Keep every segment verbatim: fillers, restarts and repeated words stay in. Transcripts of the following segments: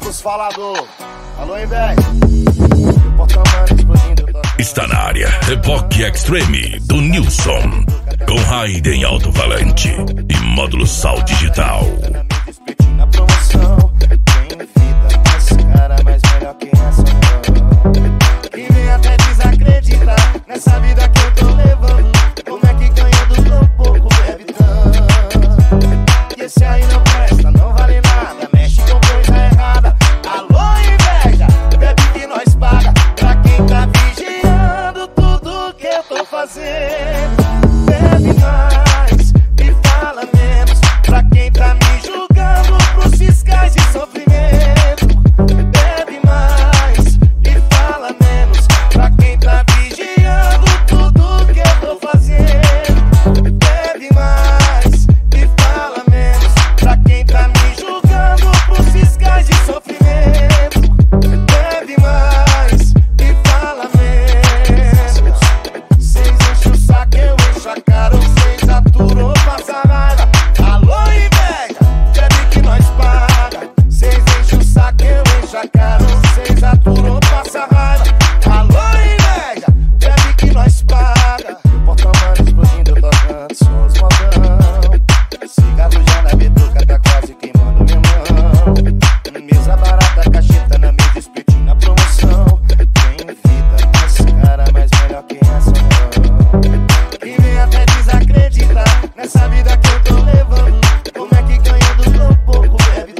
Novos falador. Alô, inveja. O porta-mano explodindo. Está na área, Reboque Extreme, do Nilson. Com Raiden alto-falante e módulo Sal Digital. Na promoção, tem vida, esse cara mais melhor que essa não. E vem até desacreditar nessa vida que eu tô levando. Como é que ganhando tão pouco bebe tanto? E esse aí não presta, não vale nada, mexe com coisa errada. Alô, inveja, bebe que nós paga. Pra quem tá vigiando tudo que eu tô fazendo. Bebe mais e fala menos. Pra quem tá me julgando pros fiscais de sofrimento. Bebe mais e fala menos. Pra quem tá vigiando tudo que eu tô fazendo. Bebe mais e fala menos. Pra quem tá me julgando pros fiscais de sofrimento. Bebe mais e fala menos. Cês enchem o saco, eu encho a cara. Ou cês aturam, passa raiva. Alô, inveja, bebe que nós paga. Cês enchem o saco, eu encho a cara. Ou cês aturam, passa raiva. Alô, inveja, bebe que nós paga. O porta-mano explodindo, eu tocando, só os modão. Cigarro já na bituca, tá quase queimando minha mão. Mesa barata, cacheta na mídia, espetinho na promoção. Tem vida, esse cara mais melhor que essa não. E vem até desacreditar nessa vida que eu tô levando. Como é que ganhando tão pouco bebe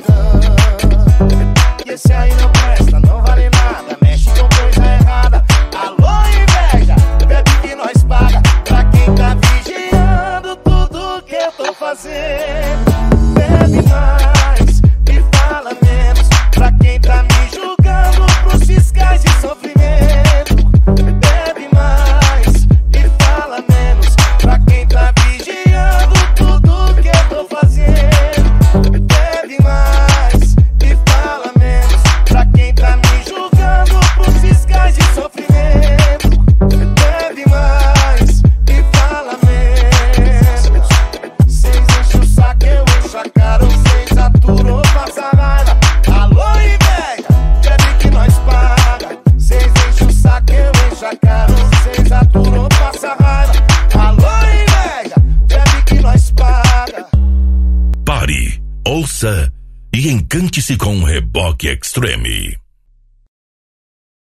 tanto? E esse aí não presta, não vale nada, mexe com coisa errada. Alô, inveja, bebe que nós paga. Pra quem tá vigiando tudo que eu tô fazendo. Bebe mais e fala menos. Pra quem tá me julgando pros fiscais de sofrimento. Bebe mais e fala menos. Pra quem tá vigiando tudo que eu tô fazendo. Bebe mais e fala menos. Pra quem tá me julgando pros fiscais de sofrimento. Bebe mais e fala menos. Cês enchem o saco, eu encho a cara. Ou cês aturam, passa raiva. Alô, inveja, bebe que nós paga. Cês enchem o saco, eu encho a cara. Ou cês aturam, passa raiva. Alô, inveja, bebe que nós paga. Pare, ouça e encante-se com Reboque Extreme.